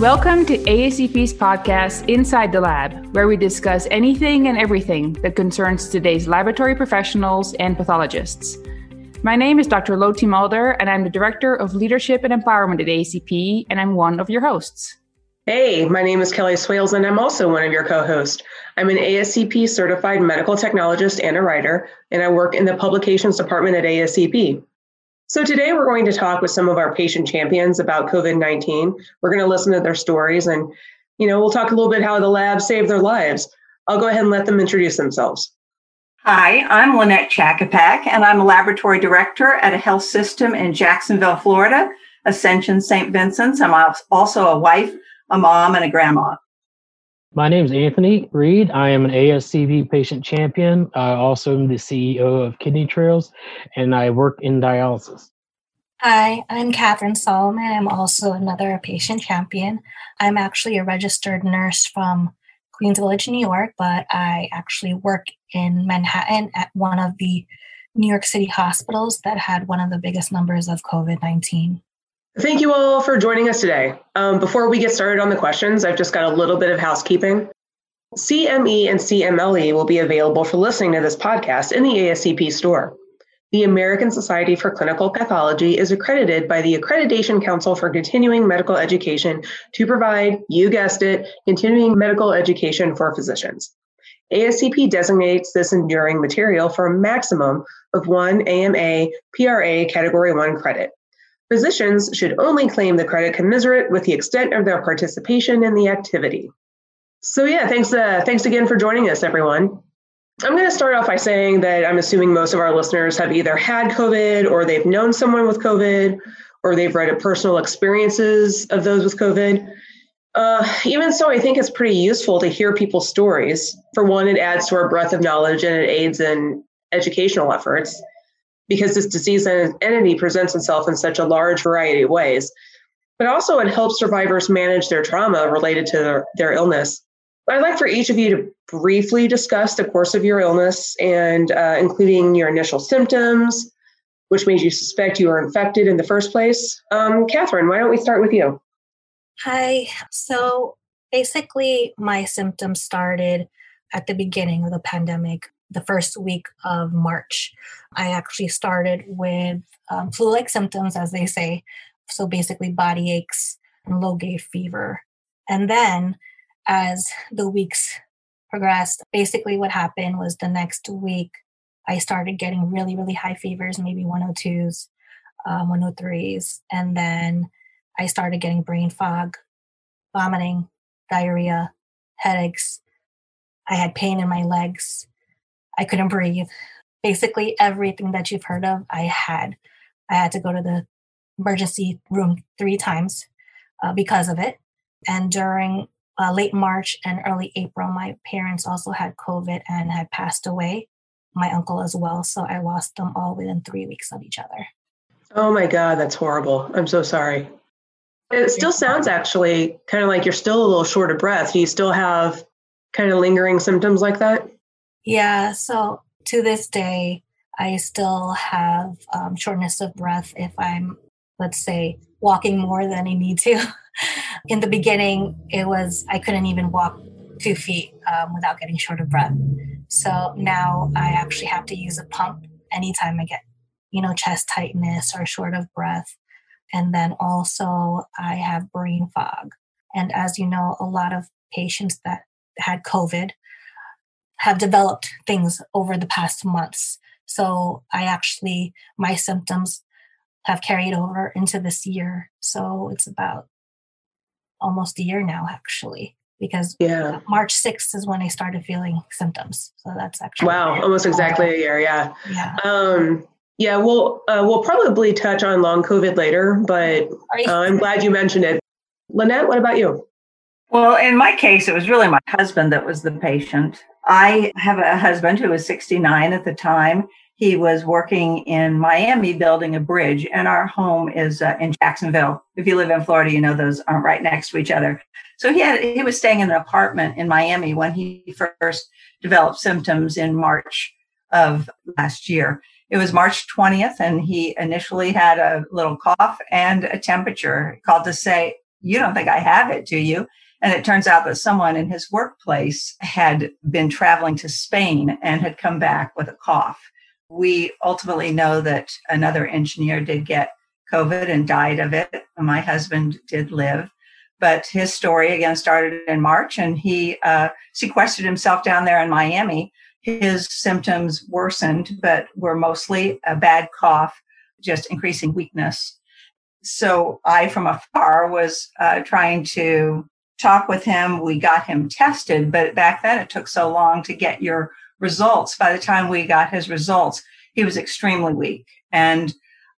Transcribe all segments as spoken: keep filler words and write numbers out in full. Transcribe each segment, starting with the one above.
Welcome to A S C P's podcast, Inside the Lab, where we discuss anything and everything that concerns today's laboratory professionals and pathologists. My name is Doctor Loti Mulder, and I'm the Director of Leadership and Empowerment at A S C P, and I'm one of your hosts. Hey, my name is Kelly Swales, and I'm also one of your co-hosts. I'm an A S C P certified medical technologist and a writer, and I work in the publications department at A S C P. So today we're going to talk with some of our patient champions about COVID nineteen. We're going to listen to their stories, and you know, we'll talk a little bit how the lab saved their lives. I'll go ahead and let them introduce themselves. Hi, I'm Lynette Chakopak, and I'm a laboratory director at a health system in Jacksonville, Florida, Ascension Saint Vincent's. I'm also a wife, a mom, and a grandma. My name is Anthony Reed. I am an A S C P patient champion. I also am the C E O of Kidney Trails, and I work in dialysis. Hi, I'm Catherine Solomon. I'm also another patient champion. I'm actually a registered nurse from Queens Village, New York, but I actually work in Manhattan at one of the New York City hospitals that had one of the biggest numbers of COVID nineteen. Thank you all for joining us today. Um, before we get started on the questions, I've just got a little bit of housekeeping. C M E and C M L E will be available for listening to this podcast in the A S C P store. The American Society for Clinical Pathology is accredited by the Accreditation Council for Continuing Medical Education to provide, you guessed it, continuing medical education for physicians. A S C P designates this enduring material for a maximum of one A M A P R A Category one credit. Physicians should only claim the credit commensurate with the extent of their participation in the activity. So yeah, thanks uh, thanks again for joining us, everyone. I'm going to start off by saying that I'm assuming most of our listeners have either had COVID or they've known someone with COVID or they've read personal experiences of those with COVID. Uh, even so, I think it's pretty useful to hear people's stories. For one, it adds to our breadth of knowledge and it aids in educational efforts, because this disease entity presents itself in such a large variety of ways. But also it helps survivors manage their trauma related to their, their illness. I'd like for each of you to briefly discuss the course of your illness, and uh, including your initial symptoms, which made you suspect you were infected in the first place. Um, Catherine, why don't we start with you? Hi. So basically, my symptoms started at the beginning of the pandemic, the first week of March. I actually started with um, flu-like symptoms, as they say. So basically body aches and low-grade fever. And then as the weeks progressed, basically what happened was the next week, I started getting really, really high fevers, maybe one oh twos, um, one oh threes. And then I started getting brain fog, vomiting, diarrhea, headaches. I had pain in my legs. I couldn't breathe. Basically everything that you've heard of, I had. I had to go to the emergency room three times uh, because of it. And during uh, late March and early April, my parents also had COVID and had passed away. My uncle as well. So I lost them all within three weeks of each other. Oh my God, that's horrible. I'm so sorry. It still sounds actually kind of like you're still a little short of breath. Do you still have kind of lingering symptoms like that? Yeah. So to this day, I still have um, shortness of breath if I'm, let's say, walking more than I need to. In the beginning, it was, I couldn't even walk two feet um, without getting short of breath. So now I actually have to use a pump anytime I get, you know, chest tightness or short of breath. And then also I have brain fog. And as you know, a lot of patients that had COVID have developed things over the past months. So I actually, my symptoms have carried over into this year. So it's about almost a year now, actually, because yeah. March sixth is when I started feeling symptoms. So that's actually. Wow, almost exactly a year. Yeah. Yeah. Um, yeah, we'll, uh, we'll probably touch on long COVID later, but uh, I'm glad you mentioned it. Lynette, what about you? Well, in my case, it was really my husband that was the patient. I have a husband who was sixty-nine at the time. He was working in Miami building a bridge, and our home is uh, in Jacksonville. If you live in Florida, you know those aren't right next to each other. So he had he was staying in an apartment in Miami when he first developed symptoms in March of last year. It was March twentieth, and he initially had a little cough and a temperature. He called to say you don't think I have it, do you? And it turns out that someone in his workplace had been traveling to Spain and had come back with a cough. We ultimately know that another engineer did get COVID and died of it. My husband did live, but his story again started in March, and he uh, sequestered himself down there in Miami. His symptoms worsened, but were mostly a bad cough, just increasing weakness. So I, from afar, was uh, trying to talk with him. We got him tested, but back then it took so long to get your results. By the time we got his results, he was extremely weak. And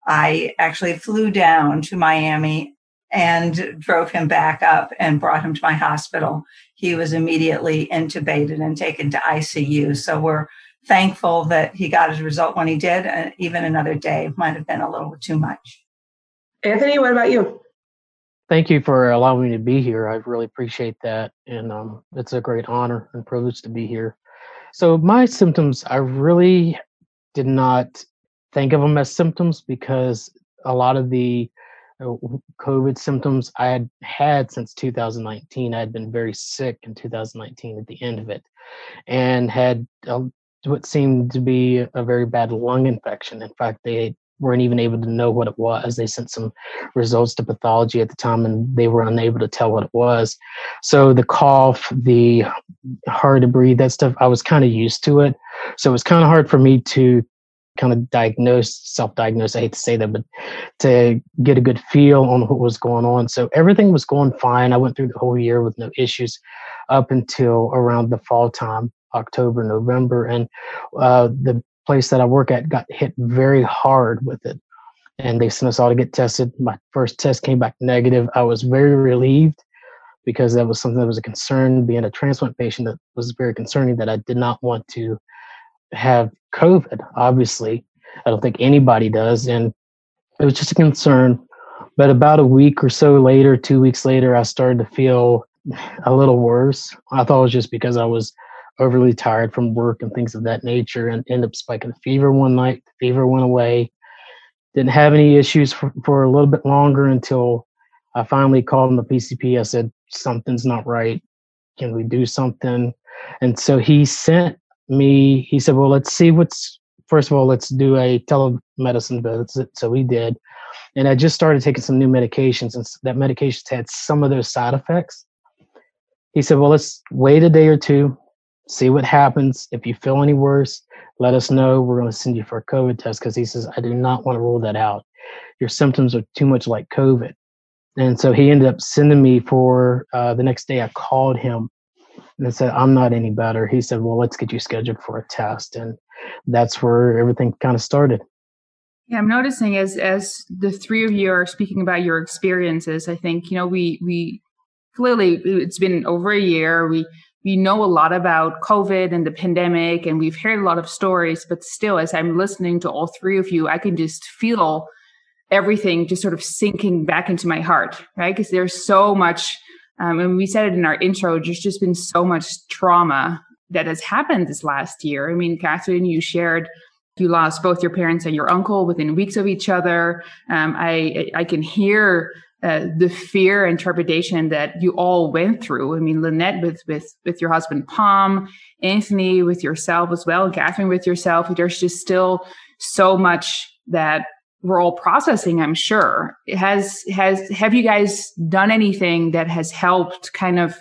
I actually flew down to Miami and drove him back up and brought him to my hospital. He was immediately intubated and taken to I C U. So we're thankful that he got his result when he did. And even another day might have been a little too much. Anthony, what about you? Thank you for allowing me to be here. I really appreciate that. And um, it's a great honor and privilege to be here. So my symptoms, I really did not think of them as symptoms because a lot of the uh, COVID symptoms I had had since two thousand nineteen. I had been very sick in two thousand nineteen at the end of it and had uh, what seemed to be a very bad lung infection. In fact, they weren't even able to know what it was. They sent some results to pathology at the time and they were unable to tell what it was. So the cough, the hard to breathe, that stuff, I was kind of used to it. So it was kind of hard for me to kind of diagnose, self-diagnose, I hate to say that, but to get a good feel on what was going on. So everything was going fine. I went through the whole year with no issues up until around the fall time, October, November. And uh, the place that I work at got hit very hard with it. And they sent us all to get tested. My first test came back negative. I was very relieved because that was something that was a concern. Being a transplant patient, that was very concerning that I did not want to have COVID, obviously. I don't think anybody does. And it was just a concern. But about a week or so later, two weeks later, I started to feel a little worse. I thought it was just because I was overly tired from work and things of that nature, and ended up spiking a fever one night. The fever went away. Didn't have any issues for, for a little bit longer until I finally called him the P C P. I said, something's not right. Can we do something? And so he sent me, he said, well, let's see what's, first of all, let's do a telemedicine visit. So we did. And I just started taking some new medications, and that medications had some of those side effects. He said, well, let's wait a day or two, see what happens. If you feel any worse, let us know. We're going to send you for a COVID test, because he says, I do not want to rule that out. Your symptoms are too much like COVID. And so he ended up sending me for uh, the next day. I called him and I said, I'm not any better. He said, well, let's get you scheduled for a test. And that's where everything kind of started. Yeah, I'm noticing as as the three of you are speaking about your experiences, I think, you know, we we clearly, it's been over a year. We we know a lot about COVID and the pandemic, and we've heard a lot of stories, but still, as I'm listening to all three of you, I can just feel everything just sort of sinking back into my heart, right? Because there's so much, um, and we said it in our intro, there's just been so much trauma that has happened this last year. I mean, Catherine, you shared you lost both your parents and your uncle within weeks of each other. Um, I I can hear uh, the fear and trepidation that you all went through. I mean, Lynette with with with your husband Palm, Anthony with yourself as well, and Catherine with yourself. There's just still so much that we're all processing, I'm sure. Has has have you guys done anything that has helped kind of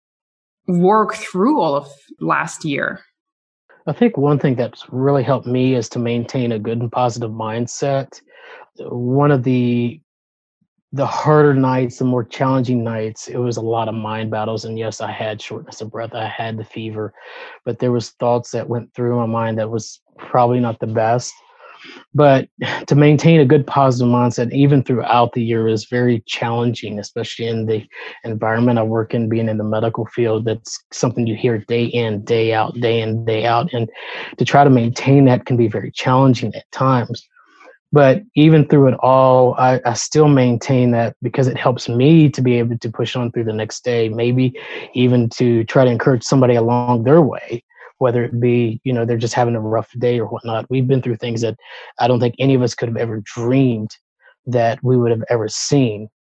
work through all of last year? I think one thing that's really helped me is to maintain a good and positive mindset. One of the the harder nights, the more challenging nights, it was a lot of mind battles. And yes, I had shortness of breath, I had the fever, but there was thoughts that went through my mind that was probably not the best. But to maintain a good positive mindset, even throughout the year, is very challenging, especially in the environment I work in, being in the medical field. That's something you hear day in, day out, day in, day out. And to try to maintain that can be very challenging at times. But even through it all, I, I still maintain that because it helps me to be able to push on through the next day, maybe even to try to encourage somebody along their way, whether it be, you know, they're just having a rough day or whatnot. We've been through things that I don't think any of us could have ever dreamed that we would have ever seen.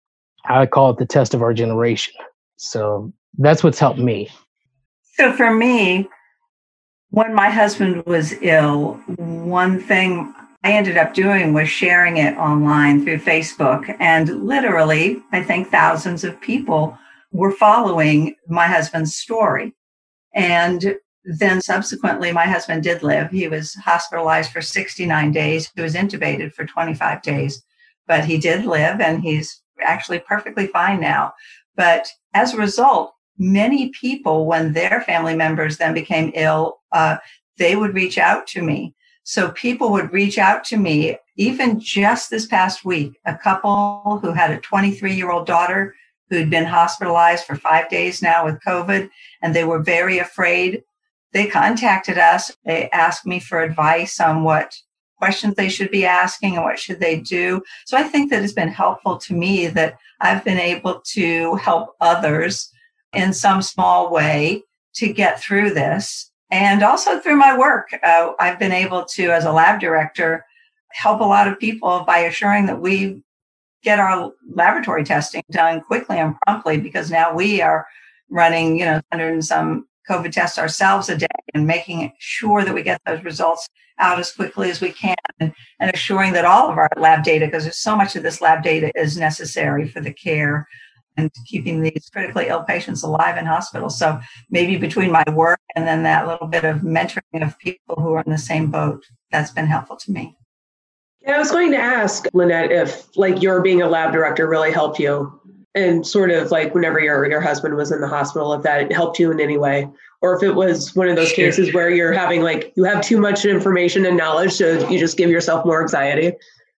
I call it the test of our generation. So that's what's helped me. So for me, when my husband was ill, one thing I ended up doing was sharing it online through Facebook. And literally, I think thousands of people were following my husband's story. And then subsequently, my husband did live. He was hospitalized for sixty-nine days. He was intubated for twenty-five days, but he did live, and he's actually perfectly fine now. But as a result, many people, when their family members then became ill, uh, they would reach out to me. So people would reach out to me, even just this past week, a couple who had a twenty-three-year-old daughter who'd been hospitalized for five days now with COVID, and they were very afraid. They contacted us. They asked me for advice on what questions they should be asking and what should they do. So I think that it's been helpful to me that I've been able to help others in some small way to get through this. And also through my work, uh, I've been able to, as a lab director, help a lot of people by assuring that we get our laboratory testing done quickly and promptly, because now we are running, you know, one hundred and some COVID tests ourselves a day and making sure that we get those results out as quickly as we can, and, and assuring that all of our lab data, because there's so much of this lab data is necessary for the care and keeping these critically ill patients alive in hospitals. So maybe between my work and then that little bit of mentoring of people who are in the same boat, that's been helpful to me. Yeah, I was going to ask, Lynette, if like your being a lab director really helped you, and sort of like whenever your your husband was in the hospital, if that helped you in any way, or if it was one of those sure. cases where you're having like, you have too much information and knowledge, so you just give yourself more anxiety.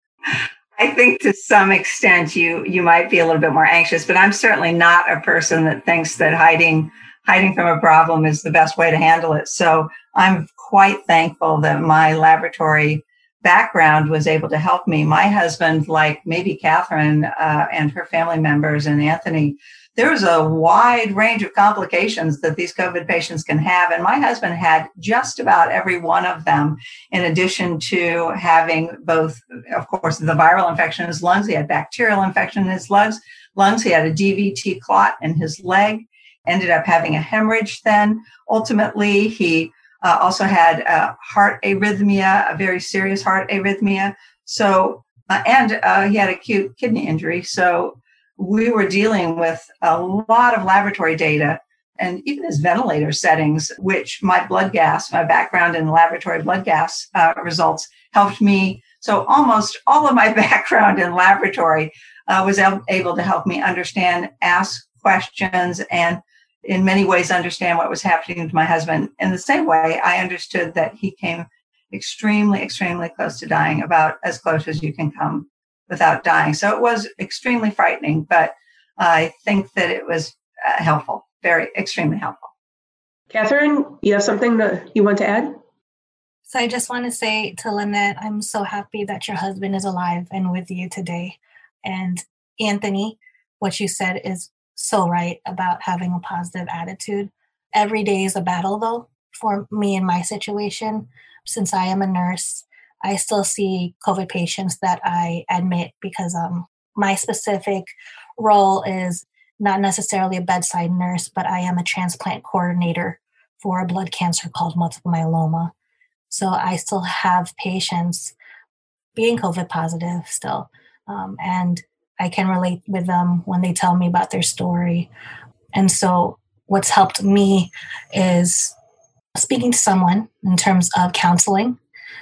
I think to some extent you you might be a little bit more anxious, but I'm certainly not a person that thinks that hiding hiding from a problem is the best way to handle it. So I'm quite thankful that my laboratory background was able to help me. My husband, like maybe Catherine uh, and her family members and Anthony, there was a wide range of complications that these COVID patients can have. And my husband had just about every one of them, in addition to having both, of course, the viral infection in his lungs. He had bacterial infection in his lungs. lungs. He had a D V T clot in his leg, ended up having a hemorrhage then. Ultimately, he Uh, also had a heart arrhythmia, a very serious heart arrhythmia. So, uh, and uh, he had acute kidney injury. So we were dealing with a lot of laboratory data, and even his ventilator settings, which my blood gas, my background in laboratory blood gas uh, results helped me. So almost all of my background in laboratory uh, was able to help me understand, ask questions, and in many ways understand what was happening to my husband. In the same way, I understood that he came extremely, extremely close to dying, about as close as you can come without dying. So it was extremely frightening, but I think that it was uh, helpful, very, extremely helpful. Catherine, you have something that you want to add? So I just want to say to Lynette, I'm so happy that your husband is alive and with you today. And Anthony, what you said is so right about having a positive attitude. Every day is a battle, though, for me in my situation. Since I am a nurse, I still see COVID patients that I admit, because um, my specific role is not necessarily a bedside nurse, but I am a transplant coordinator for a blood cancer called multiple myeloma. So I still have patients being COVID positive still. Um, and I can relate with them when they tell me about their story. And so what's helped me is speaking to someone in terms of counseling.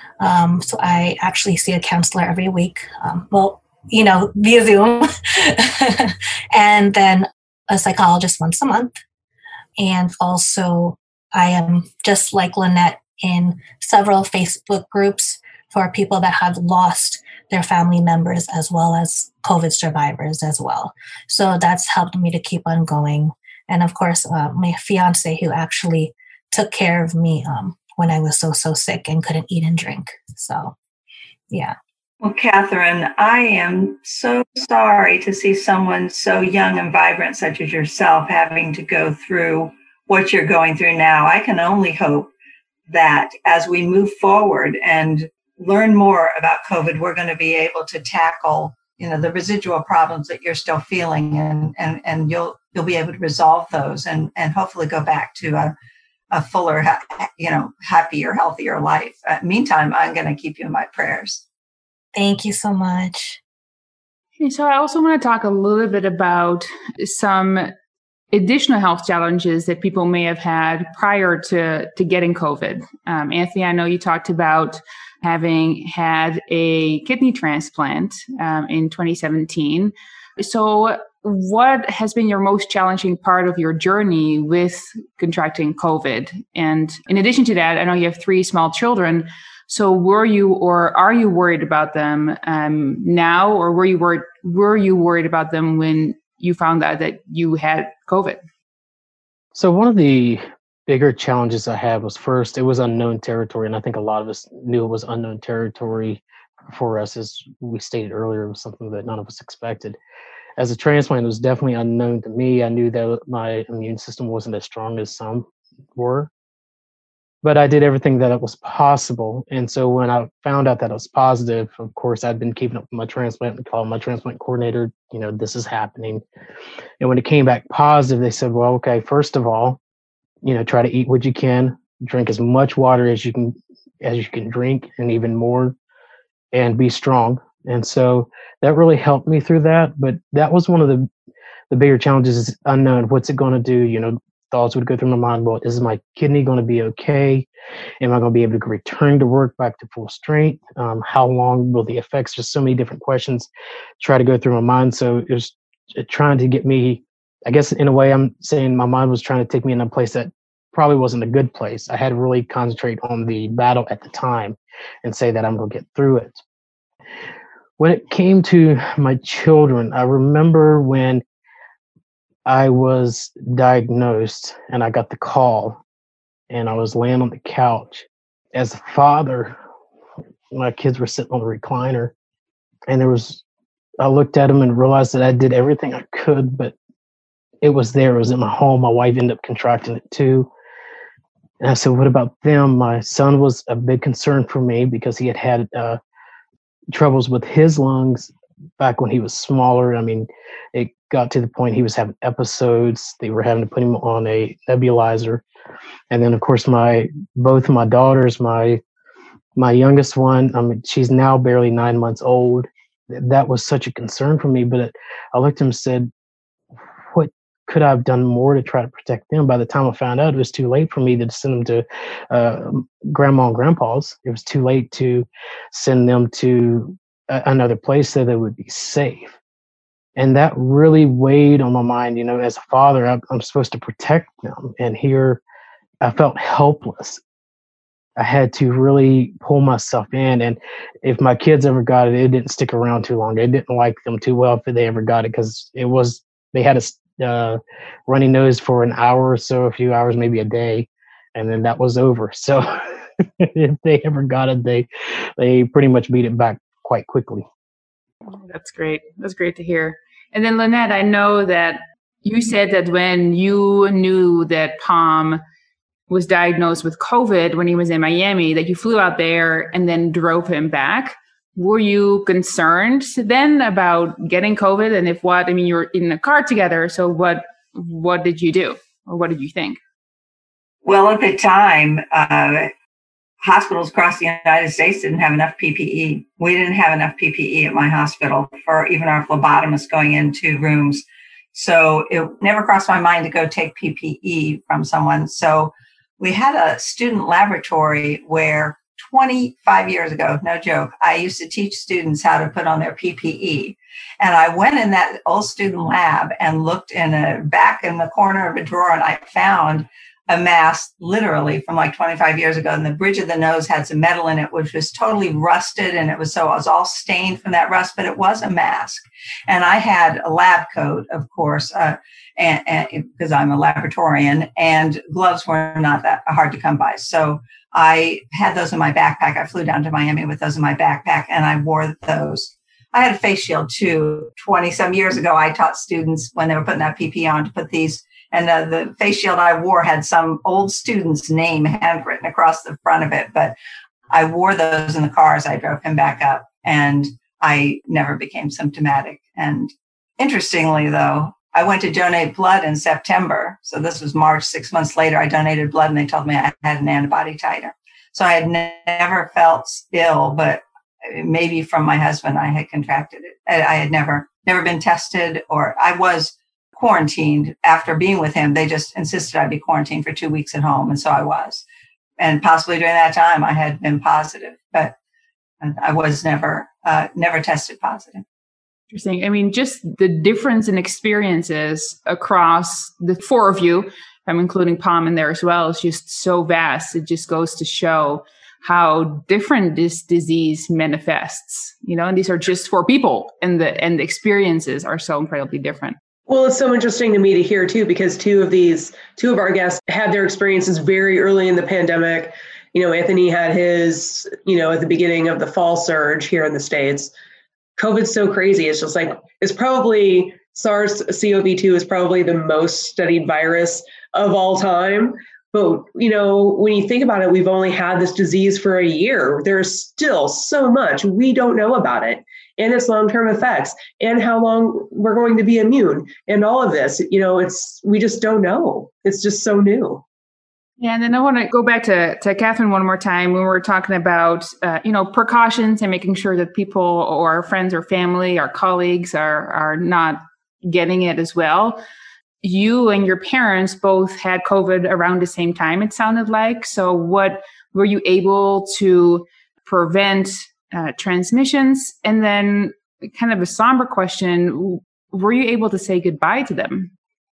Um, so I actually see a counselor every week. Um, well, you know, via Zoom. And then a psychologist once a month. And also I am, just like Lynette, in several Facebook groups for people that have lost their family members, as well as COVID survivors as well. So that's helped me to keep on going. And of course, uh, my fiance, who actually took care of me um, when I was so, so sick and couldn't eat and drink. So, yeah. Well, Catherine, I am so sorry to see someone so young and vibrant, such as yourself, having to go through what you're going through now. I can only hope that as we move forward and learn more about COVID, we're going to be able to tackle, you know, the residual problems that you're still feeling, and and and you'll you'll be able to resolve those, and and hopefully go back to a a fuller, you know, happier, healthier life. Uh, meantime, I'm going to keep you in my prayers. Thank you so much. So I also want to talk a little bit about some additional health challenges that people may have had prior to, to getting COVID. Um, Anthony, I know you talked about having had a kidney transplant um, in twenty seventeen. So what has been your most challenging part of your journey with contracting COVID? And in addition to that, I know you have three small children. So were you or are you worried about them um, now, or were you worried, were you worried about them when you found out that you had COVID? So one of the bigger challenges I had was, first, it was unknown territory. And I think a lot of us knew it was unknown territory for us. As we stated earlier, it was something that none of us expected. As a transplant, it was definitely unknown to me. I knew that my immune system wasn't as strong as some were, but I did everything that was possible. And so when I found out that I was positive, of course, I'd been keeping up with my transplant and called my transplant coordinator, you know, this is happening. And when it came back positive, they said, well, okay, first of all, you know, try to eat what you can, drink as much water as you can, as you can drink, and even more, and be strong. And so that really helped me through that. But that was one of the, the bigger challenges, is unknown. What's it going to do? You know, thoughts would go through my mind. Well, is my kidney going to be okay? Am I going to be able to return to work back to full strength? Um, how long will the effects? Just so many different questions try to go through my mind. So it was trying to get me, I guess in a way I'm saying my mind was trying to take me in a place that probably wasn't a good place. I had to really concentrate on the battle at the time and say that I'm going to get through it. When it came to my children, I remember when I was diagnosed and I got the call and I was laying on the couch. As a father, my kids were sitting on the recliner, and there was, I looked at them and realized that I did everything I could, but it was there. It was in my home. My wife ended up contracting it too. And I said, what about them? My son was a big concern for me because he had had uh, troubles with his lungs back when he was smaller. I mean, it got to the point he was having episodes. They were having to put him on a nebulizer. And then, of course, my both of my daughters, my my youngest one, I mean, she's now barely nine months old. That was such a concern for me. But it, I looked at him and said, what could I have done more to try to protect them? By the time I found out, it was too late for me to send them to uh, grandma and grandpa's. It was too late to send them to a- another place so they would be safe. And that really weighed on my mind. You know, as a father, I'm, I'm supposed to protect them. And here I felt helpless. I had to really pull myself in. And if my kids ever got it, it didn't stick around too long. I didn't like them too well if they ever got it, because it was, they had a uh, runny nose for an hour or so, a few hours, maybe a day. And then that was over. So if they ever got it, they, they pretty much beat it back quite quickly. That's great. That's great to hear. And then Lynette, I know that you said that when you knew that Palm was diagnosed with COVID when he was in Miami, that you flew out there and then drove him back. Were you concerned then about getting COVID? And if what, I mean, you were in a car together. So what, what did you do? Or what did you think? Well, at the time, uh, hospitals across the United States didn't have enough P P E. We didn't have enough P P E at my hospital for even our phlebotomists going into rooms. So it never crossed my mind to go take P P E from someone. So we had a student laboratory where twenty-five years ago, no joke, I used to teach students how to put on their P P E. And I went in that old student lab and looked in a back in the corner of a drawer, and I found a mask literally from like twenty-five years ago. And the bridge of the nose had some metal in it, which was totally rusted. And it was so, I was all stained from that rust, but it was a mask. And I had a lab coat, of course, uh, and, and because I'm a laboratorian, and gloves were not that hard to come by. So I had those in my backpack. I flew down to Miami with those in my backpack, and I wore those. I had a face shield too. twenty some years ago, I taught students when they were putting that P P E on to put these. And uh, the face shield I wore had some old student's name handwritten across the front of it. But I wore those in the car as I drove him back up. And I never became symptomatic. And interestingly, though, I went to donate blood in September. So this was March. Six months later, I donated blood and they told me I had an antibody titer. So I had ne- never felt ill, but maybe from my husband, I had contracted it. I, I had never, never been tested, or I was quarantined after being with him. They just insisted I be quarantined for two weeks at home. And so I was. And possibly during that time, I had been positive, but I was never, uh, never tested positive. Interesting. I mean, just the difference in experiences across the four of you, I'm including Pam in there as well, is just so vast. It just goes to show how different this disease manifests, you know, and these are just four people, and the, and the experiences are so incredibly different. Well, it's so interesting to me to hear too, because two of these, two of our guests had their experiences very early in the pandemic. You know, Anthony had his, you know, at the beginning of the fall surge here in the States. COVID's so crazy. It's just like, it's probably SARS C o V two is probably the most studied virus of all time. But, you know, when you think about it, we've only had this disease for a year. There's still so much we don't know about it and its long-term effects and how long we're going to be immune and all of this. You know, it's, we just don't know. It's just so new. Yeah, and then I want to go back to, to Catherine one more time when we were talking about, uh, you know, precautions and making sure that people or our friends or family, our colleagues are are not getting it as well. You and your parents both had COVID around the same time, it sounded like. So what were you able to prevent uh, transmissions? And then kind of a somber question, were you able to say goodbye to them?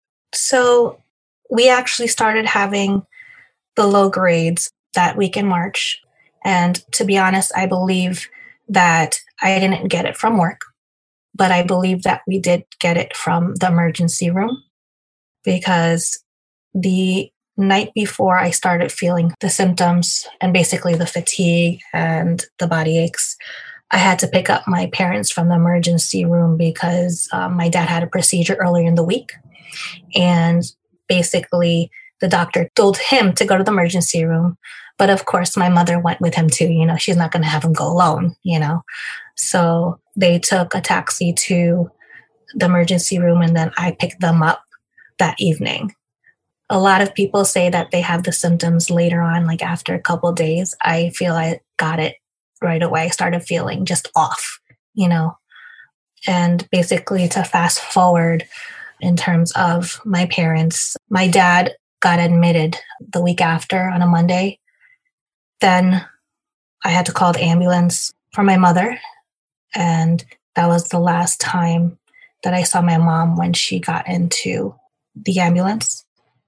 So we actually started having the low grades that week in March. And to be honest, I believe that I didn't get it from work, but I believe that we did get it from the emergency room, because the night before I started feeling the symptoms and basically the fatigue and the body aches, I had to pick up my parents from the emergency room because um, my dad had a procedure earlier in the week. And basically, the doctor told him to go to the emergency room. But of course, my mother went with him too. You know, she's not going to have him go alone, you know. So they took a taxi to the emergency room, and then I picked them up that evening. A lot of people say that they have the symptoms later on, like after a couple of days. I feel I got it right away. I started feeling just off, you know. And basically, to fast forward in terms of my parents, my dad got admitted the week after on a Monday. Then I had to call the ambulance for my mother. And that was the last time that I saw my mom when she got into the ambulance.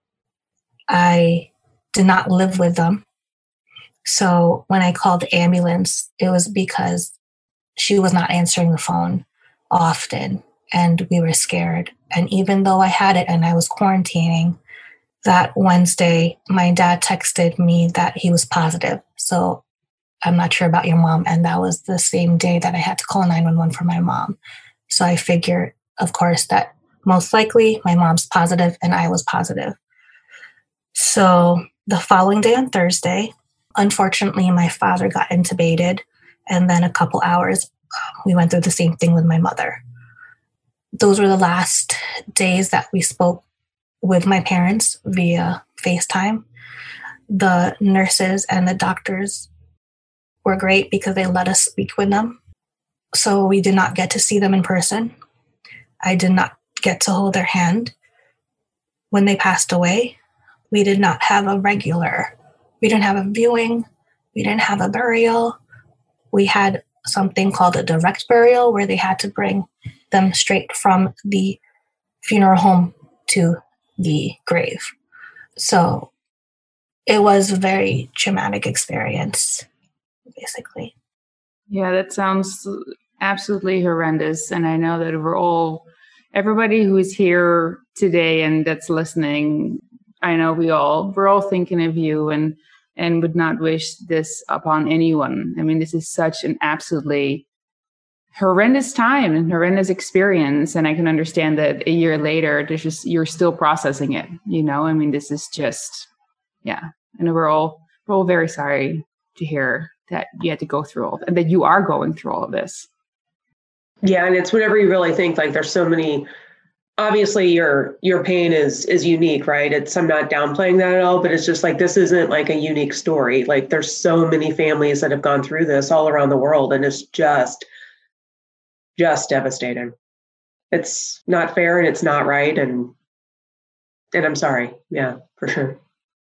I did not live with them. So when I called the ambulance, it was because she was not answering the phone often and we were scared. And even though I had it and I was quarantining, that Wednesday, my dad texted me that he was positive. So I'm not sure about your mom. And that was the same day that I had to call nine one one for my mom. So I figured, of course, that most likely my mom's positive and I was positive. So the following day on Thursday, unfortunately, my father got intubated. And then a couple hours, we went through the same thing with my mother. Those were the last days that we spoke with my parents via FaceTime. The nurses and the doctors were great because they let us speak with them. So we did not get to see them in person. I did not get to hold their hand. When they passed away, we did not have a regular, we didn't have a viewing, we didn't have a burial. We had something called a direct burial where they had to bring them straight from the funeral home to the grave. So it was a very traumatic experience, basically. Yeah, that sounds absolutely horrendous. And I know that we're all, everybody who is here today and that's listening, I know we all, we're all thinking of you and, and would not wish this upon anyone. I mean, this is such an absolutely horrendous time and horrendous experience. And I can understand that a year later, there's just, you're still processing it. You know, I mean, this is just, yeah. And we're all, we're all very sorry to hear that you had to go through all and that you are going through all of this. Yeah, and it's whatever you really think. Like there's so many. Obviously, your your pain is is unique, right? It's I'm not downplaying that at all, but it's just like this isn't like a unique story. Like there's so many families that have gone through this all around the world, and it's just just devastating. It's not fair and it's not right, and and I'm sorry. Yeah, for sure.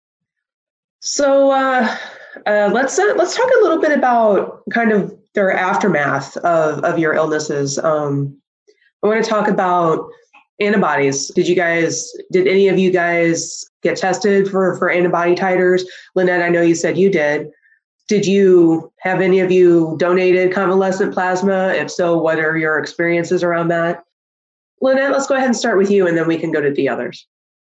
So uh, uh, let's uh, let's talk a little bit about kind of their aftermath of of your illnesses. Um, I want to talk about antibodies. Did you guys? Did any of you guys get tested for for antibody titers? Lynette, I know you said you did. Did you have any of you donated convalescent plasma? If so, what are your experiences around that? Lynette, let's go ahead and start with you, and then we can go to the others.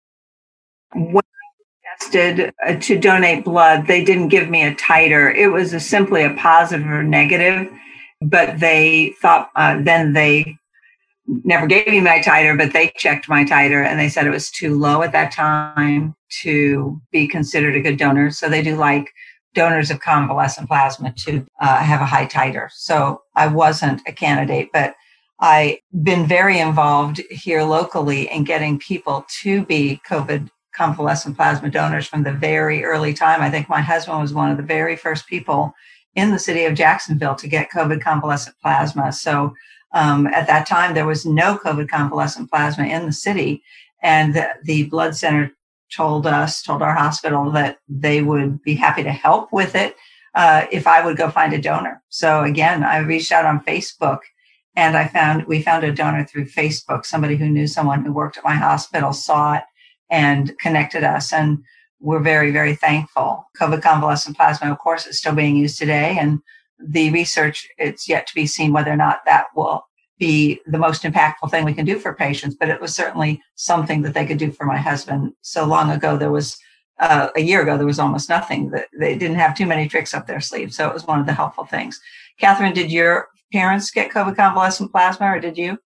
When I tested uh, to donate blood, they didn't give me a titer. It was a, simply a positive or negative, but they thought uh, then they never gave me my titer, but they checked my titer and they said it was too low at that time to be considered a good donor. So they do like donors of convalescent plasma to uh, have a high titer. So I wasn't a candidate, but I've been very involved here locally in getting people to be COVID convalescent plasma donors from the very early time. I think my husband was one of the very first people in the city of Jacksonville to get COVID convalescent plasma. So um, at that time, there was no COVID convalescent plasma in the city. And the, the blood center told us, told our hospital that they would be happy to help with it uh, if I would go find a donor. So again, I reached out on Facebook and I found, we found a donor through Facebook. Somebody who knew someone who worked at my hospital saw it and connected us. And we're very, very thankful. COVID convalescent plasma, of course, is still being used today. And the research, it's yet to be seen whether or not that will be the most impactful thing we can do for patients. But it was certainly something that they could do for my husband. So long ago, there was, uh, a year ago, there was almost nothing. That they didn't have too many tricks up their sleeve. So it was one of the helpful things. Catherine, did your parents get COVID convalescent plasma or did you?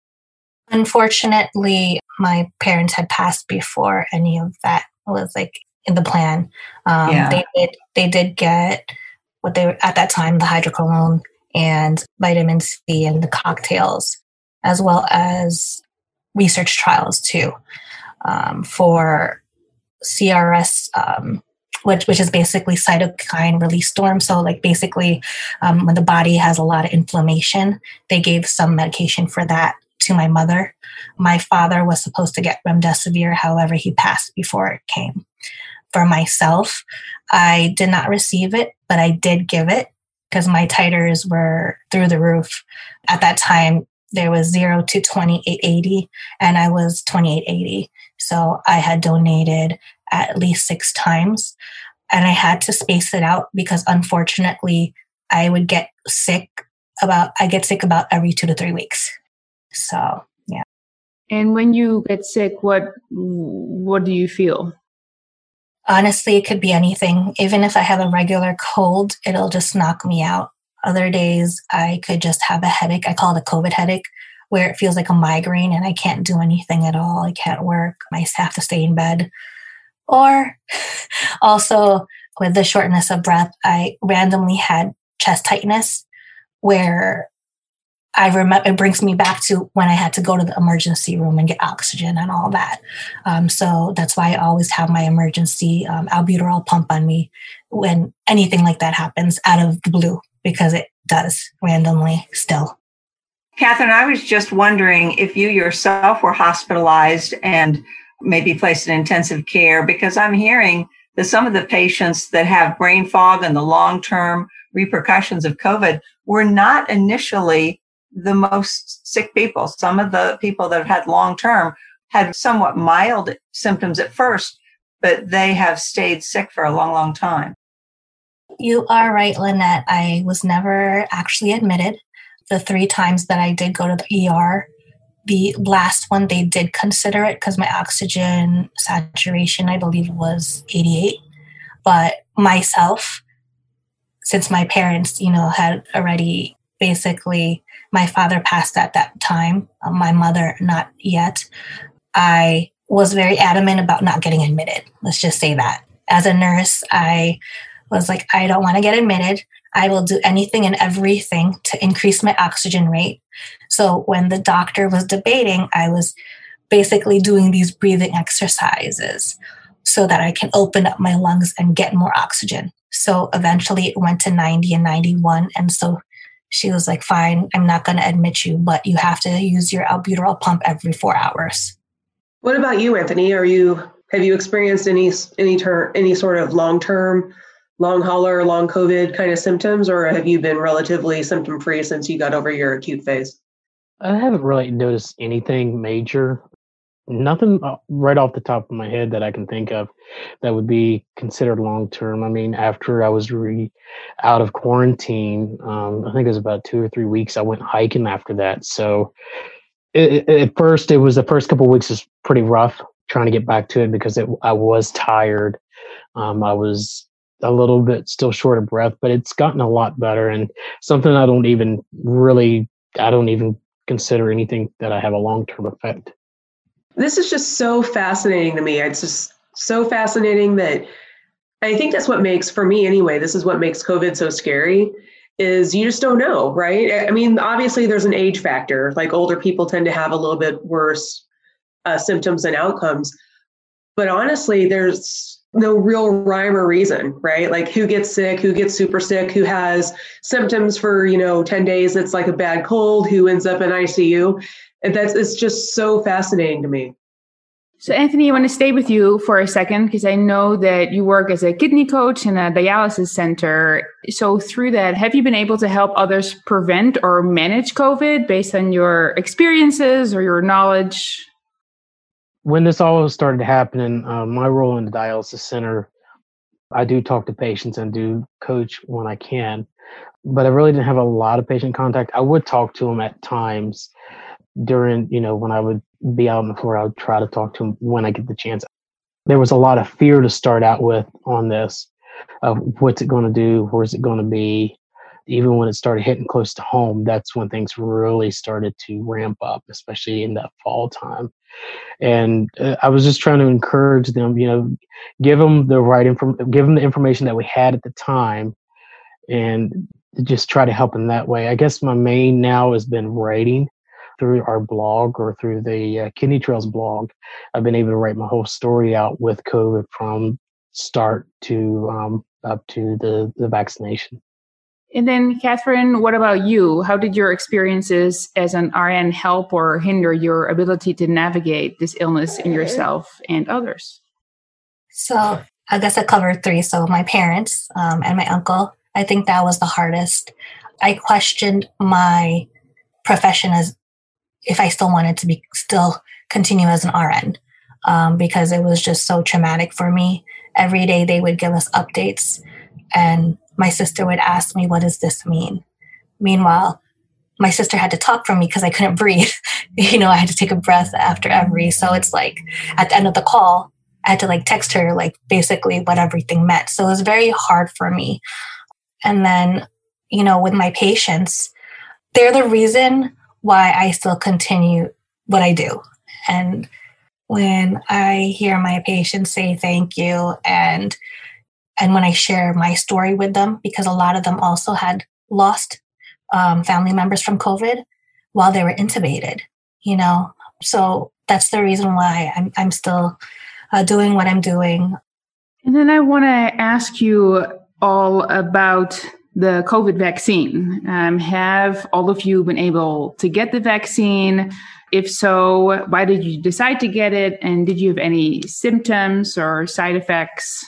Unfortunately, my parents had passed before any of that was like in the plan. Um, yeah. They did. They did get what they were at that time, the hydrocolone and vitamin C and the cocktails, as well as research trials too um, for C R S, um, which which is basically cytokine release storm. So, like basically, um, when the body has a lot of inflammation, they gave some medication for that to my mother. My father was supposed to get remdesivir, however, he passed before it came. For myself, I did not receive it, but I did give it because my titers were through the roof. At that time, there was zero to twenty-eight eighty, and I was twenty-eight eighty. So I had donated at least six times, and I had to space it out because unfortunately, I would get sick about, I get sick about every two to three weeks. So, yeah. And when you get sick, what what do you feel? Honestly, it could be anything. Even if I have a regular cold, it'll just knock me out. Other days, I could just have a headache. I call it a COVID headache, where it feels like a migraine and I can't do anything at all. I can't work. I have to stay in bed. Or also with the shortness of breath, I randomly had chest tightness where I remember it brings me back to when I had to go to the emergency room and get oxygen and all that. Um, so that's why I always have my emergency um, albuterol pump on me when anything like that happens out of the blue, because it does randomly still. Catherine, I was just wondering if you yourself were hospitalized and maybe placed in intensive care, because I'm hearing that some of the patients that have brain fog and the long-term repercussions of COVID were not initially the most sick people. Some of the people that have had long-term had somewhat mild symptoms at first, but they have stayed sick for a long, long time. You are right, Lynette. I was never actually admitted. The three times that I did go to the E R, the last one, they did consider it because my oxygen saturation, I believe, was eighty-eight. But myself, since my parents, you know, had already basically, my father passed at that time, my mother not yet, I was very adamant about not getting admitted. Let's just say that. As a nurse, I was like, I don't want to get admitted. I will do anything and everything to increase my oxygen rate. So when the doctor was debating, I was basically doing these breathing exercises so that I can open up my lungs and get more oxygen. So eventually it went to ninety and ninety-one. And so she was like, fine, I'm not going to admit you, but you have to use your albuterol pump every four hours. What about you, Anthony? Are you, have you experienced any, any, ter- any sort of long-term, long hauler, long COVID kind of symptoms, or have you been relatively symptom-free since you got over your acute phase? I haven't really noticed anything major. Nothing right off the top of my head that I can think of that would be considered long-term. I mean, after I was re- out of quarantine, um, I think it was about two or three weeks, I went hiking after that. So it, it, at first, it was the first couple of weeks was pretty rough trying to get back to it because it, I was tired. Um, I was a little bit still short of breath, but it's gotten a lot better, and something I don't even really, I don't even consider anything that I have a long-term effect. This is just so fascinating to me. It's just so fascinating that I think that's what makes, for me anyway, this is what makes COVID so scary, is you just don't know, right? I mean, obviously there's an age factor. Like older people tend to have a little bit worse uh, symptoms and outcomes. But honestly, there's no real rhyme or reason, right? Like who gets sick, who gets super sick, who has symptoms for, you know, ten days, it's like a bad cold, who ends up in I C U. And that's, it's just so fascinating to me. So Anthony, I want to stay with you for a second because I know that you work as a kidney coach in a dialysis center. So through that, have you been able to help others prevent or manage COVID based on your experiences or your knowledge? When this all started happening, uh, my role in the dialysis center, I do talk to patients and do coach when I can, but I really didn't have a lot of patient contact. I would talk to them at times during, you know, when I would be out on the floor, I would try to talk to them when I get the chance. There was a lot of fear to start out with on this, of what's it going to do? Where's it going to be? Even when it started hitting close to home, that's when things really started to ramp up, especially in that fall time. And uh, I was just trying to encourage them, you know, give them the right inform, give them the information that we had at the time, and just try to help them that way. I guess my main now has been writing through our blog or through the uh, Kidney Trails blog. I've been able to write my whole story out with COVID from start to um, up to the, the vaccination. And then, Catherine, what about you? How did your experiences as an R N help or hinder your ability to navigate this illness in yourself and others? So I guess I covered three. So my parents um, and my uncle, I think that was the hardest. I questioned my profession as if I still wanted to be still continue as an R N um, because it was just so traumatic for me. Every day they would give us updates, and my sister would ask me, what does this mean? Meanwhile, my sister had to talk for me because I couldn't breathe. You know, I had to take a breath after every. So it's like at the end of the call, I had to like text her like basically what everything meant. So it was very hard for me. And then, you know, with my patients, they're the reason why I still continue what I do. And when I hear my patients say thank you, and and when I share my story with them, because a lot of them also had lost um, family members from COVID while they were intubated, you know, so that's the reason why I'm I'm still uh, doing what I'm doing. And then I want to ask you all about the COVID vaccine. Um, have all of you been able to get the vaccine? If so, why did you decide to get it? And did you have any symptoms or side effects?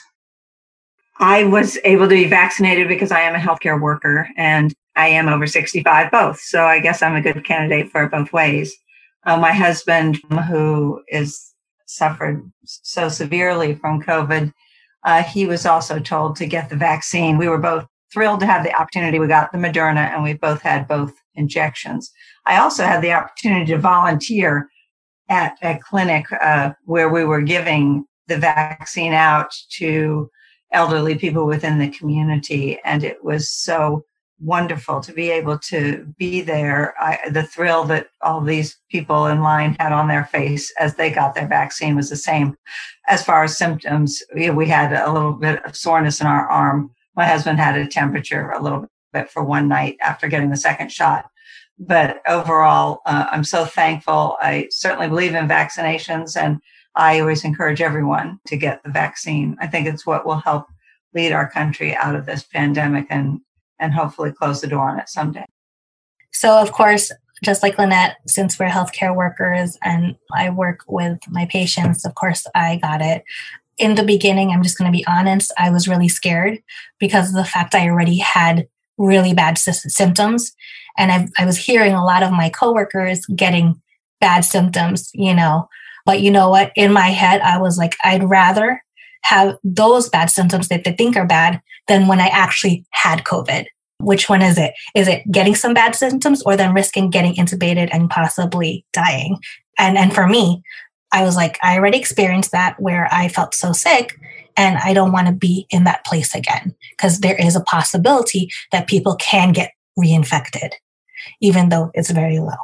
I was able to be vaccinated because I am a healthcare worker and I am over sixty-five both. So I guess I'm a good candidate for it both ways. Uh, my husband, who is suffered so severely from COVID, uh, he was also told to get the vaccine. We were both thrilled to have the opportunity. We got the Moderna and we both had both injections. I also had the opportunity to volunteer at a clinic uh, where we were giving the vaccine out to elderly people within the community. And it was so wonderful to be able to be there. I, the thrill that all these people in line had on their face as they got their vaccine was the same. As far as symptoms, we, we had a little bit of soreness in our arm. My husband had a temperature a little bit for one night after getting the second shot. But overall, uh, I'm so thankful. I certainly believe in vaccinations, and I always encourage everyone to get the vaccine. I think it's what will help lead our country out of this pandemic and, and hopefully close the door on it someday. So, of course, just like Lynette, since we're healthcare workers and I work with my patients, of course, I got it. In the beginning, I'm just going to be honest, I was really scared because of the fact I already had really bad sy- symptoms. And I've, I was hearing a lot of my coworkers getting bad symptoms, you know. But you know what? In my head, I was like, I'd rather have those bad symptoms that they think are bad than when I actually had COVID. Which one is it? Is it getting some bad symptoms or then risking getting intubated and possibly dying? And and for me, I was like, I already experienced that where I felt so sick and I don't want to be in that place again because there is a possibility that people can get reinfected, even though it's very low.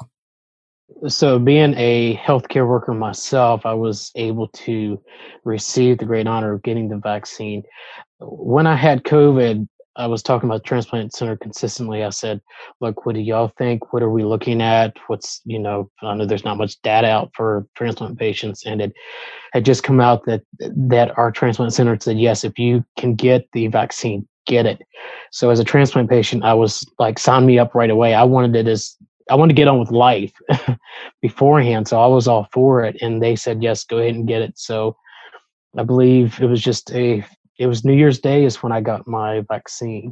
So being a healthcare worker myself, I was able to receive the great honor of getting the vaccine. When I had COVID, I was talking about the transplant center consistently. I said, look, what do y'all think? What are we looking at? What's, you know, I know there's not much data out for transplant patients. And it had just come out that that our transplant center said, yes, if you can get the vaccine, get it. So as a transplant patient, I was like, sign me up right away. I wanted it as, I wanted to get on with life beforehand. So I was all for it. And they said, yes, go ahead and get it. So I believe it was just a, it was New Year's Day is when I got my vaccine.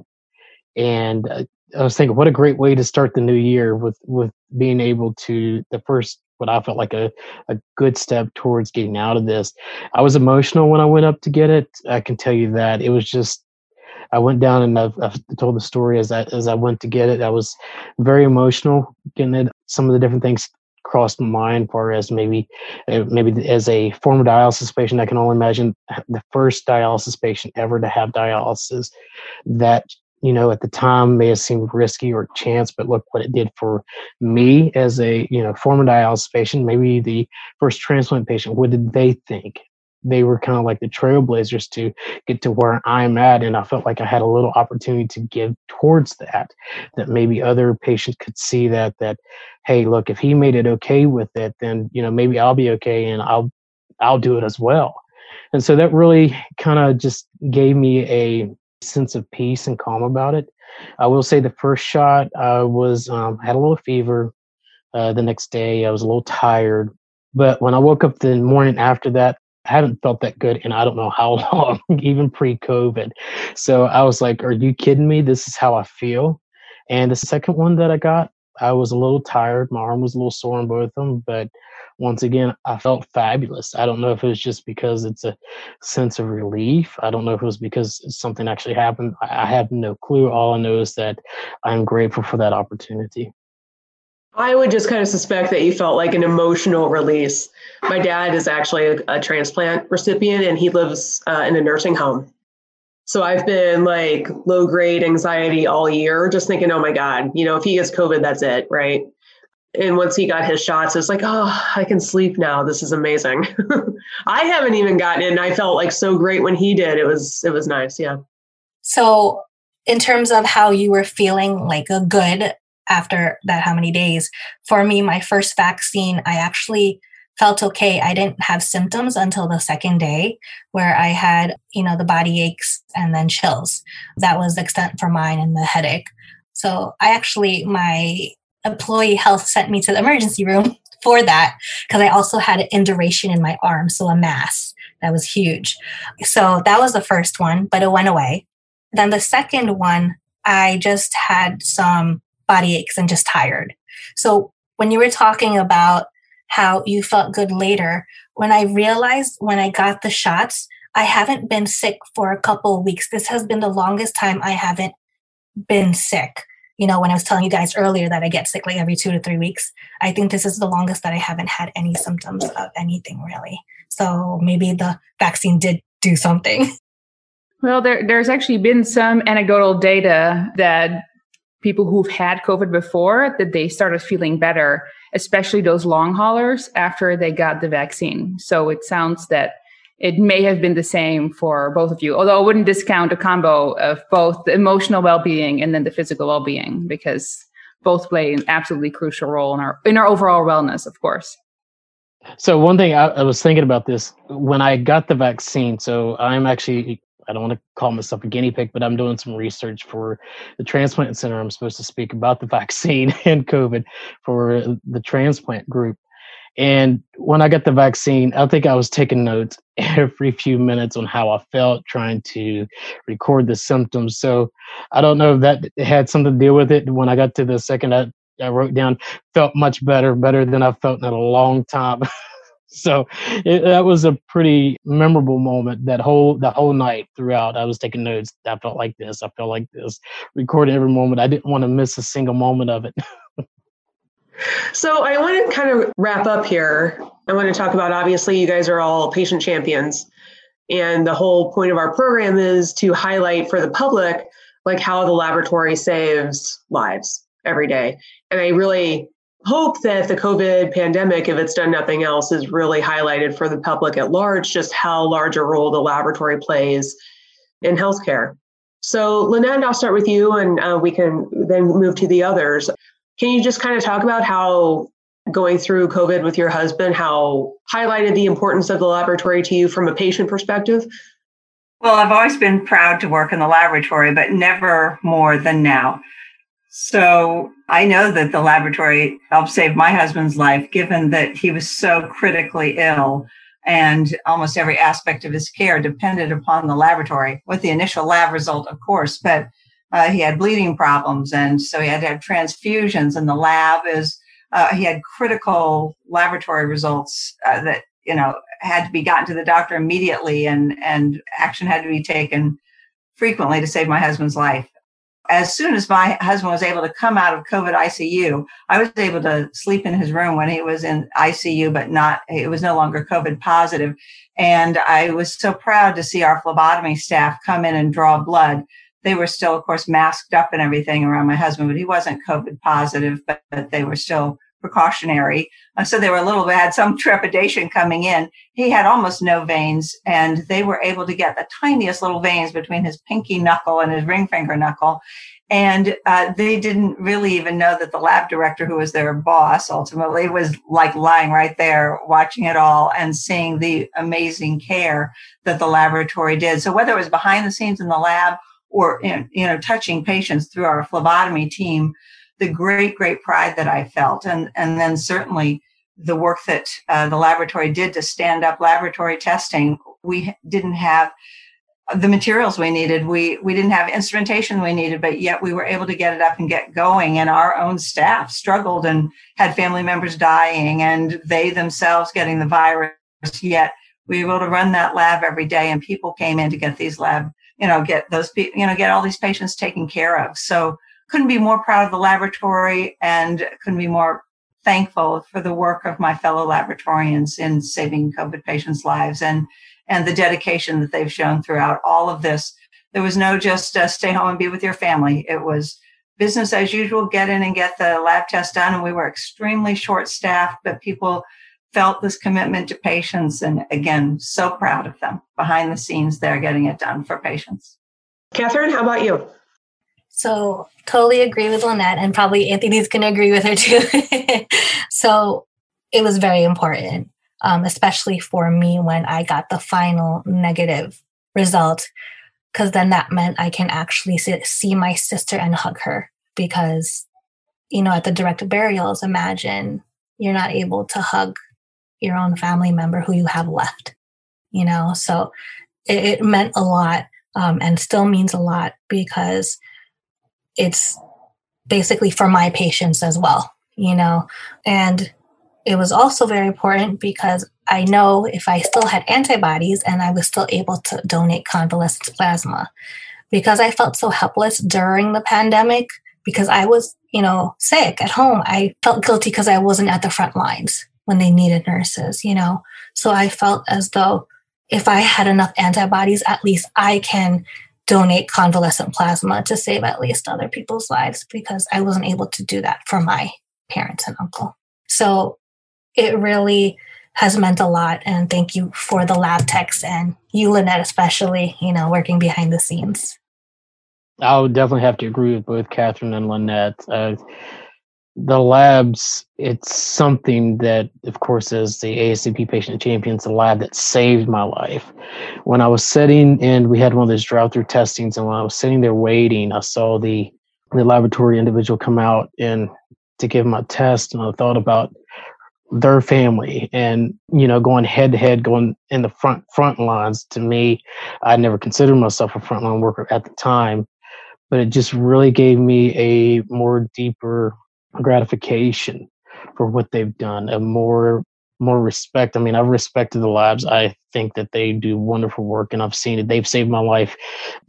And uh, I was thinking, what a great way to start the new year with, with being able to, the first, what I felt like a, a good step towards getting out of this. I was emotional when I went up to get it. I can tell you that. It was just, I went down and I've, I've told the story as I, as I went to get it. I was very emotional getting it. Some of the different things crossed my mind, far as maybe, uh, maybe as a former dialysis patient, I can only imagine the first dialysis patient ever to have dialysis. That, you know, at the time may have seemed risky or chance, but look what it did for me as a, you know, former dialysis patient. Maybe the first transplant patient. What did they think? They were kind of like the trailblazers to get to where I'm at. And I felt like I had a little opportunity to give towards that, that maybe other patients could see that, that, hey, look, if he made it okay with it, then, you know, maybe I'll be okay and I'll, I'll do it as well. And so that really kind of just gave me a sense of peace and calm about it. I will say the first shot, I was, um, had a little fever. Uh, the next day I was a little tired, but when I woke up the morning after that, I haven't felt that good in I don't know how long, even pre-COVID. So I was like, are you kidding me? This is how I feel. And the second one that I got, I was a little tired. My arm was a little sore on both of them. But once again, I felt fabulous. I don't know if it was just because it's a sense of relief. I don't know if it was because something actually happened. I have no clue. All I know is that I'm grateful for that opportunity. I would just kind of suspect that you felt like an emotional release. My dad is actually a, a transplant recipient and he lives uh, in a nursing home. So I've been like low grade anxiety all year, just thinking, oh my God, you know, if he gets COVID, that's it, right? And once he got his shots, it's like, oh, I can sleep now. This is amazing. I haven't even gotten it and I felt like so great when he did. It was, it was nice. Yeah. So in terms of how you were feeling like a good after that, how many days? For me, my first vaccine, I actually felt okay. I didn't have symptoms until the second day where I had, you know, the body aches and then chills. That was the extent for mine and the headache. So I actually, my employee health sent me to the emergency room for that because I also had an induration in my arm. So a mass that was huge. So that was the first one, but it went away. Then the second one, I just had some body aches and just tired. So when you were talking about how you felt good later, when I realized when I got the shots, I haven't been sick for a couple of weeks. This has been the longest time I haven't been sick. You know, when I was telling you guys earlier that I get sick like every two to three weeks, I think this is the longest that I haven't had any symptoms of anything really. So maybe the vaccine did do something. Well, there, there's actually been some anecdotal data that people who've had COVID before, that they started feeling better, especially those long haulers after they got the vaccine. So it sounds that it may have been the same for both of you. Although I wouldn't discount a combo of both the emotional well-being and then the physical well-being, because both play an absolutely crucial role in our in our overall wellness, of course. So one thing I, I was thinking about this when I got the vaccine. So I'm actually, I don't want to call myself a guinea pig, but I'm doing some research for the transplant center. I'm supposed to speak about the vaccine and COVID for the transplant group. And when I got the vaccine, I think I was taking notes every few minutes on how I felt, trying to record the symptoms. So I don't know if that had something to deal with it. When I got to the second, I, I wrote down, felt much better, better than I've felt in a long time. So it, that was a pretty memorable moment. That whole the whole night throughout, I was taking notes. I felt like this. I felt like this. Recording every moment. I didn't want to miss a single moment of it. So I want to kind of wrap up here. I want to talk about, obviously, you guys are all patient champions. And the whole point of our program is to highlight for the public, like how the laboratory saves lives every day. And I really hope that the COVID pandemic, if it's done nothing else, is really highlighted for the public at large, just how large a role the laboratory plays in healthcare. So Lynette, I'll start with you, and uh, we can then move to the others. Can you just kind of talk about how going through COVID with your husband, how highlighted the importance of the laboratory to you from a patient perspective? Well, I've always been proud to work in the laboratory, but never more than now. So I know that the laboratory helped save my husband's life, given that he was so critically ill and almost every aspect of his care depended upon the laboratory, with the initial lab result, of course, but Uh, he had bleeding problems, and so he had to have transfusions. And the lab is uh, he had critical laboratory results uh, that you know had to be gotten to the doctor immediately, and and action had to be taken frequently to save my husband's life. As soon as my husband was able to come out of COVID I C U, I was able to sleep in his room when he was in I C U, but not it was no longer COVID positive. And I was so proud to see our phlebotomy staff come in and draw blood. They were still, of course, masked up and everything around my husband, but he wasn't COVID positive, but, but they were still precautionary. Uh, so they were a little bit, had some trepidation coming in. He had almost no veins, and they were able to get the tiniest little veins between his pinky knuckle and his ring finger knuckle. And uh, they didn't really even know that the lab director, who was their boss, ultimately was like lying right there watching it all and seeing the amazing care that the laboratory did. So whether it was behind the scenes in the lab or, you know, touching patients through our phlebotomy team, the great, great pride that I felt. And, and then certainly the work that uh, the laboratory did to stand up laboratory testing. We didn't have the materials we needed. We, we didn't have instrumentation we needed, but yet we were able to get it up and get going. And our own staff struggled and had family members dying and they themselves getting the virus. Yet we were able to run that lab every day, and people came in to get these lab you know, get those, you know, get all these patients taken care of. So couldn't be more proud of the laboratory, and couldn't be more thankful for the work of my fellow laboratorians in saving COVID patients' lives, and, and the dedication that they've shown throughout all of this. There was no just uh, stay home and be with your family. It was business as usual, get in and get the lab test done. And we were extremely short staffed, but people felt this commitment to patients, and again, so proud of them. Behind the scenes, they're getting it done for patients. Catherine, how about you? So totally agree with Lynette, and probably Anthony's going to agree with her too. So it was very important, um, especially for me when I got the final negative result, because then that meant I can actually see, see my sister and hug her, because, you know, at the direct burials, imagine you're not able to hug your own family member who you have left, you know, so it, it meant a lot, um, and still means a lot, because it's basically for my patients as well, you know, and it was also very important because I know if I still had antibodies and I was still able to donate convalescent plasma, because I felt so helpless during the pandemic, because I was, you know, sick at home. I felt guilty because I wasn't at the front lines when they needed nurses, you know? So I felt as though if I had enough antibodies, at least I can donate convalescent plasma to save at least other people's lives, because I wasn't able to do that for my parents and uncle. So it really has meant a lot. And thank you for the lab techs and you, Lynette, especially, you know, working behind the scenes. I would definitely have to agree with both Catherine and Lynette. Uh, the labs, it's something that, of course, as the A S C P patient champion, it's a lab that saved my life. When I was sitting and we had one of those drive-through testings, and when I was sitting there waiting, I saw the, the laboratory individual come out and to give my test, and I thought about their family and, you know, going head to head, going in the front front lines. To me, I never considered myself a frontline worker at the time, but it just really gave me a more deeper gratification for what they've done, a more more respect. I mean, I've respected the labs. I think that they do wonderful work, and I've seen it. They've saved my life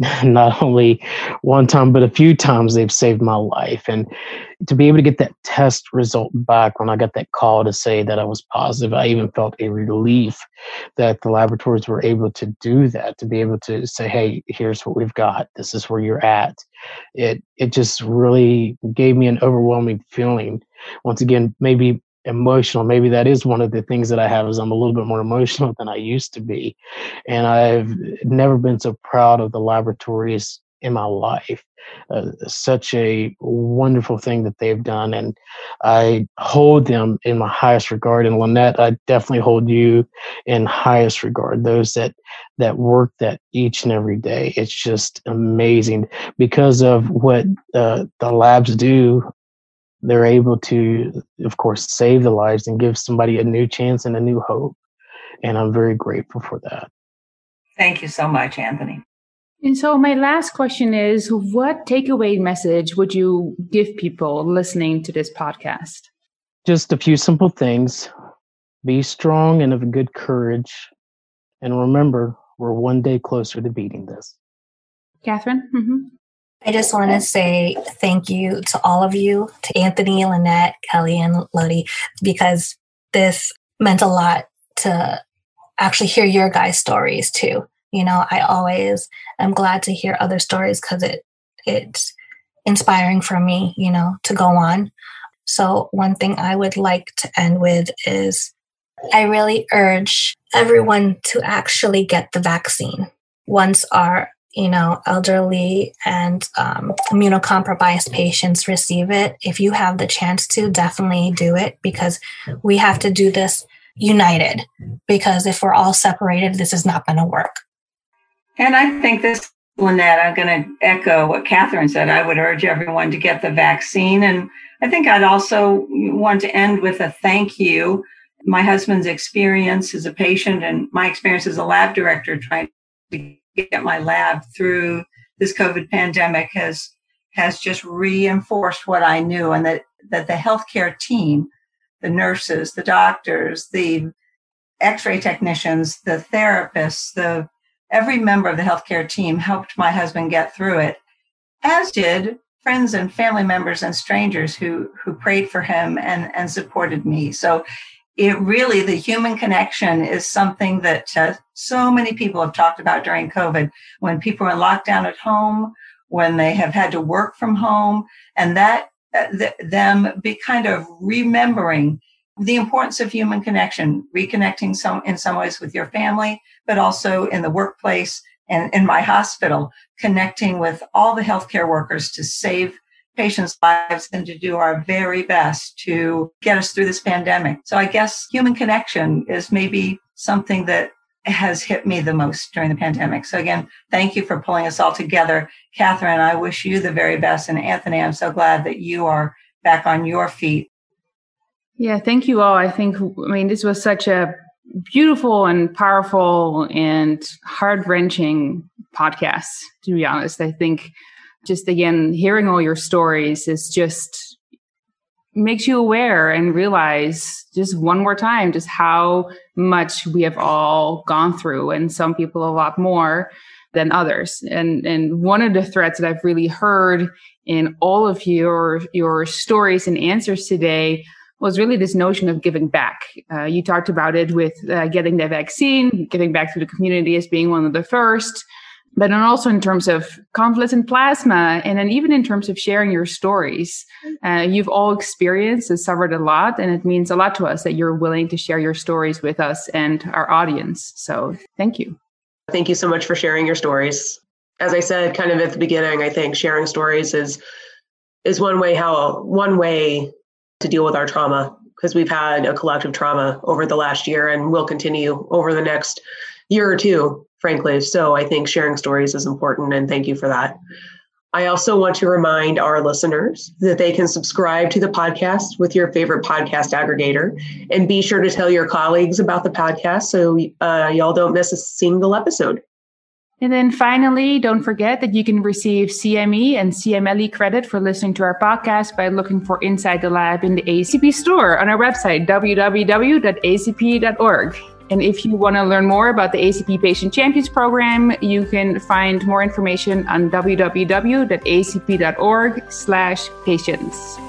not only one time, but a few times they've saved my life. And to be able to get that test result back when I got that call to say that I was positive, I even felt a relief that the laboratories were able to do that, to be able to say, hey, here's what we've got. This is where you're at. It, it just really gave me an overwhelming feeling. Once again, maybe emotional. Maybe that is one of the things that I have, is I'm a little bit more emotional than I used to be. And I've never been so proud of the laboratories in my life. Uh, such a wonderful thing that they've done. And I hold them in my highest regard. And Lynette, I definitely hold you in highest regard. Those that, that work that each and every day. It's just amazing because of what uh, the labs do. They're able to, of course, save the lives and give somebody a new chance and a new hope. And I'm very grateful for that. Thank you so much, Anthony. And so my last question is, what takeaway message would you give people listening to this podcast? Just a few simple things. Be strong and of good courage. And remember, we're one day closer to beating this. Catherine? Mm-hmm. I just want to say thank you to all of you, to Anthony, Lynette, Kelly, and Lodi, because this meant a lot to actually hear your guys' stories too. You know, I always am glad to hear other stories because it it's inspiring for me, you know, to go on. So one thing I would like to end with is I really urge everyone to actually get the vaccine once our you know, elderly and um, immunocompromised patients receive it. If you have the chance to, definitely do it, because we have to do this united, because if we're all separated, this is not going to work. And I think this, Lynette, I'm going to echo what Catherine said. I would urge everyone to get the vaccine. And I think I'd also want to end with a thank you. My husband's experience as a patient and my experience as a lab director trying to get my lab through this COVID pandemic has has just reinforced what I knew, and that, that the healthcare team, the nurses, the doctors, the x-ray technicians, the therapists, the every member of the healthcare team helped my husband get through it, as did friends and family members and strangers who who prayed for him and, and supported me. So it really, the human connection is something that uh, so many people have talked about during COVID, when people are in lockdown at home, when they have had to work from home, and that uh, th- them be kind of remembering the importance of human connection, reconnecting some in some ways with your family, but also in the workplace and in my hospital, connecting with all the healthcare workers to save patients' lives and to do our very best to get us through this pandemic. So I guess human connection is maybe something that has hit me the most during the pandemic. So again, thank you for pulling us all together. Catherine, I wish you the very best. And Anthony, I'm so glad that you are back on your feet. Yeah, thank you all. I think, I mean, this was such a beautiful and powerful and heart-wrenching podcast, to be honest. I think just, again, hearing all your stories is just makes you aware and realize just one more time just how much we have all gone through, and some people a lot more than others. And and one of the threads that I've really heard in all of your your stories and answers today was really this notion of giving back. Uh, you talked about it with uh, getting the vaccine, giving back to the community as being one of the first. but then also in terms of convalescent plasma, and then even in terms of sharing your stories. Uh, you've all experienced and suffered a lot, and it means a lot to us that you're willing to share your stories with us and our audience. So thank you. Thank you so much for sharing your stories. As I said kind of at the beginning, I think sharing stories is is one way how one way to deal with our trauma, because we've had a collective trauma over the last year and will continue over the next year or two, frankly. So I think sharing stories is important, and thank you for that. I also want to remind our listeners that they can subscribe to the podcast with your favorite podcast aggregator, and be sure to tell your colleagues about the podcast so uh, y'all don't miss a single episode. And then finally, don't forget that you can receive C M E and C M L E credit for listening to our podcast by looking for Inside the Lab in the A C P store on our website, w w w dot a c p dot org. And if you want to learn more about the A C P Patient Champions Program, you can find more information on w w w dot a c p dot org slash patients.